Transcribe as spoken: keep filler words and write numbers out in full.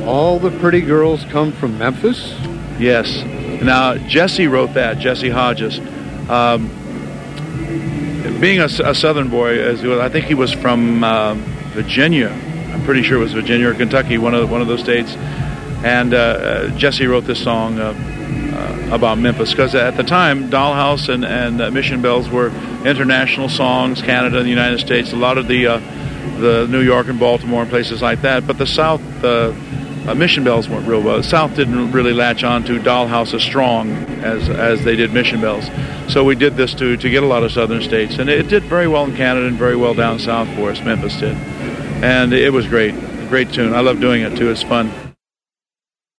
All the Pretty Girls Come from Memphis? Yes. Now, Jesse wrote that, Jesse Hodges. Um, being a, a Southern boy, as he was, I think he was from uh, Virginia. I'm pretty sure it was Virginia or Kentucky, one of one of those states. And uh, Jesse wrote this song uh, uh, about Memphis because at the time, Dollhouse and, and uh, Mission Bells were international songs, Canada and the United States, a lot of the uh, the New York and Baltimore and places like that. But the South, uh, uh, Mission Bells weren't real well. The South didn't really latch on to Dollhouse as strong as as they did Mission Bells. So we did this to, to get a lot of Southern states. And it did very well in Canada and very well down south for us, Memphis did. And it was great, a great tune. I love doing it too, it's fun.